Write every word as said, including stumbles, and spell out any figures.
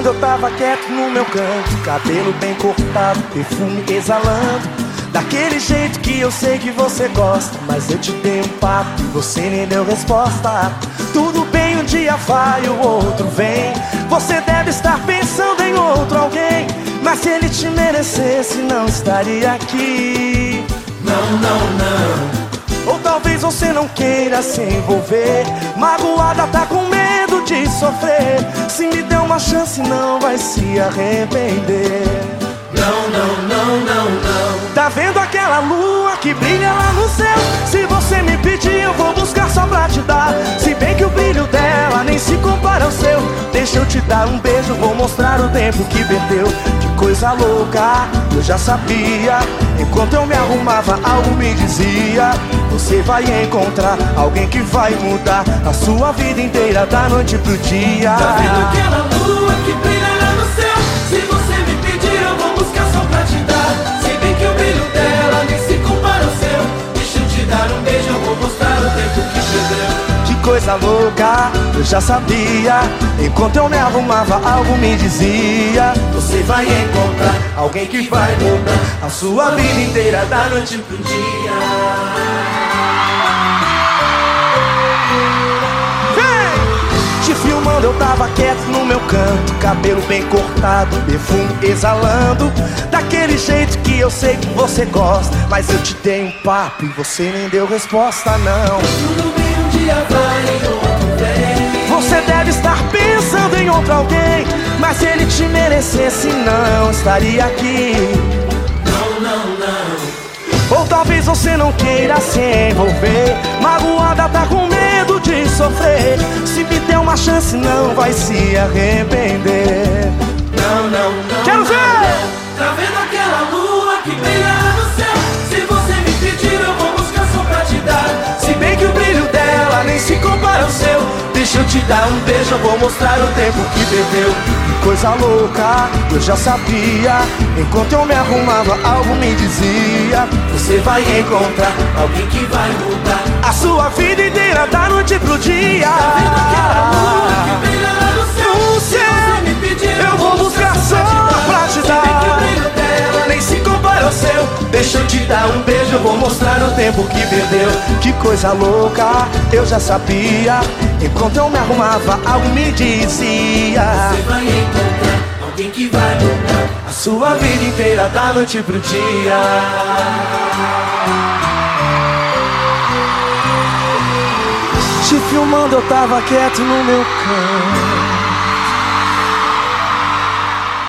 eu tava quieto no meu canto, cabelo bem cortado, perfume exalando, daquele jeito que eu sei que você gosta. Mas eu te dei um papo e você nem deu resposta. Tudo bem, um dia vai, o outro vem. Você deve estar pensando em outro alguém, mas se ele te merecesse não estaria aqui. Não, não, não. Ou talvez você não queira se envolver, magoada, tá com medo de sofrer. Se me der uma chance não vai se arrepender. Não, não, não, não, não. Tá vendo aquela lua que brilha lá no céu? Se você me pedir eu vou buscar só pra te dar. Se bem que o brilho dela nem se compara ao seu. Deixa eu te dar um beijo, vou mostrar o tempo que perdeu. Que coisa louca, eu já sabia. Enquanto eu me arrumava algo me dizia: você vai encontrar alguém que vai mudar a sua vida inteira da noite pro dia. Tá vendo aquela lua que brilha lá no céu? Se você me pedir eu vou buscar só pra te dar. Se bem que o brilho dela nem se compara ao seu. Deixa eu te dar um beijo, eu vou mostrar o tempo que perdeu. Que coisa louca, eu já sabia. Enquanto eu me arrumava algo me dizia: você vai encontrar alguém que vai mudar a sua vida inteira da noite pro dia. Te filmando eu tava quieto no meu canto, cabelo bem cortado, perfume exalando, daquele jeito que eu sei que você gosta. Mas eu te dei um papo e você nem deu resposta, não. Tudo bem, um dia vai e outro vem. Você deve estar pensando em outro alguém, mas se ele te merecesse não estaria aqui. Não, não, não. Ou talvez você não queira se envolver, magoada, tá com medo de sofrer. Se me der uma chance não vai se arrepender. Não, não, não. Quero ver! Não. Tá vendo aquela lua que brilha lá no céu? Se você me pedir eu vou buscar só pra te dar. Se bem que o brilho dela nem se compara ao seu. Deixa eu te dar um beijo, eu vou mostrar o tempo que perdeu. Que coisa louca, eu já sabia. Enquanto eu me arrumava algo me dizia: você vai encontrar alguém que vai mudar a sua vida inteira da noite pro dia. Tá vendo aquela lua que brilha lá no céu? No Se céu, você me pedir eu vou buscar só pra te dar. Se bem que o brilho dela nem se compara ao seu. Deixa eu te dar um beijo, eu vou mostrar o tempo que perdeu. Que coisa louca, eu já sabia. Enquanto eu me arrumava algo me dizia: você vai encontrar alguém que vai mudar a sua vida inteira da noite pro dia. Te filmando eu tava quieto no meu canto.